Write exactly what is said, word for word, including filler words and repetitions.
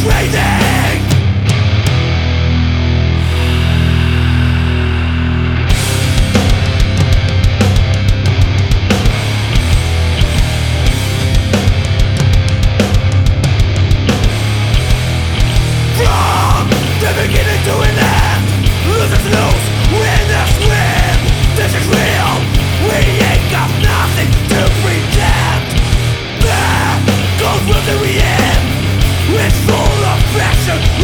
breathing. From the beginning to an end, losers lose, winners win. This is real, we ain't got nothing to pretend. The cold world that we in, it's full of pressure.